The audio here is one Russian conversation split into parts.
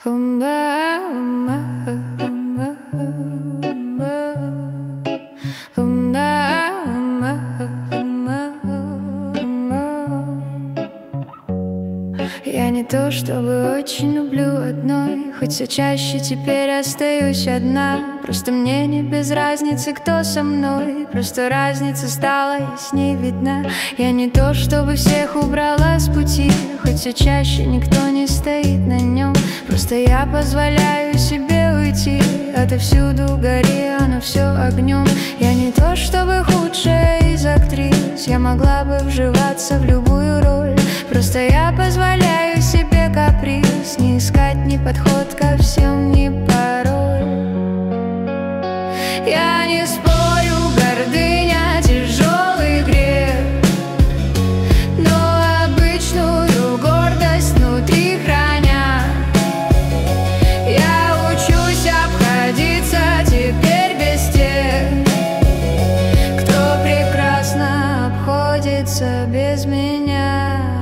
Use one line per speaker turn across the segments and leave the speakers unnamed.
Я не то чтобы очень люблю одной, хоть все чаще теперь остаюсь одна. Просто мне не без разницы, кто со мной, просто разница стала ясней видна. Я не то чтобы всех убрала с пути, хоть все чаще никто не стоит на нем. Просто я позволяю себе уйти, отовсюду гори, оно все огнем. Я не то чтобы худшая из актрис, я могла бы вживаться в любую роль. Просто я позволяю себе каприз, не искать ни подход ко всем, ни пароль. Я не спорю, гордыня тяжелый грех, но обычную гордость внутри храня. Я учусь обходиться теперь без тех, кто прекрасно обходится без меня.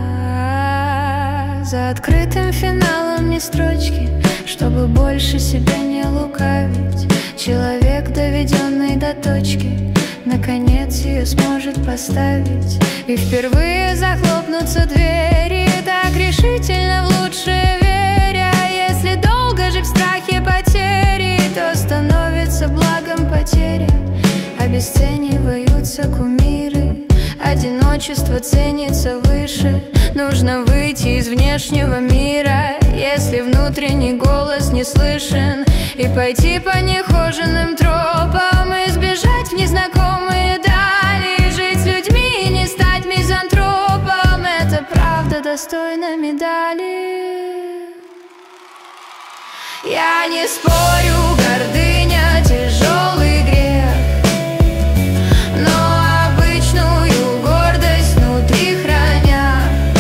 За открытым финалом не строчки, чтобы больше себя не лукавить. Человек, доведенный до точки, наконец ее сможет поставить. И впервые захлопнутся двери, так решительно в лучшее веря. Если долго жить в страхе потери, то становится благом потеря. Обесцениваются кумиры, одиночество ценится выше. Нужно выйти из внешнего мира, если внутренний голос не слышен, и пойти по нехоженным тропам, избежать в незнакомые дали. Жить с людьми и не стать мизантропом — это правда достойна медали. Я не спорю, гордыня тяжелый грех, но обычную гордость внутри храня.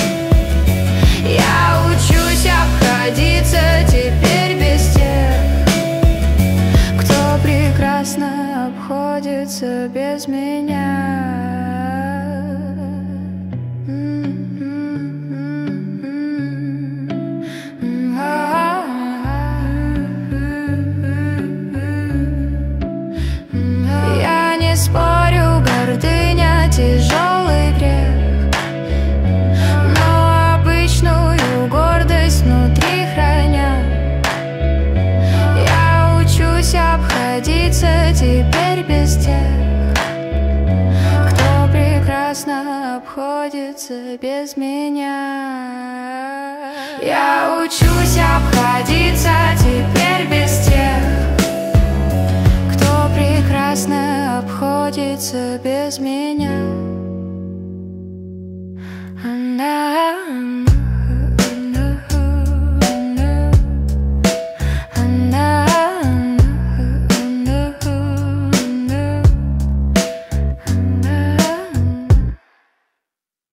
Я учусь обходиться теперь без тех, кто прекрасно обходится без меня. Я не спорю, гордыня тяжелый грех, но обычную гордость внутри храня. Я учусь обходиться теперь без тех, кто прекрасно обходится без меня. Я учусь обходиться теперь без тех, кто прекрасно обходится без меня.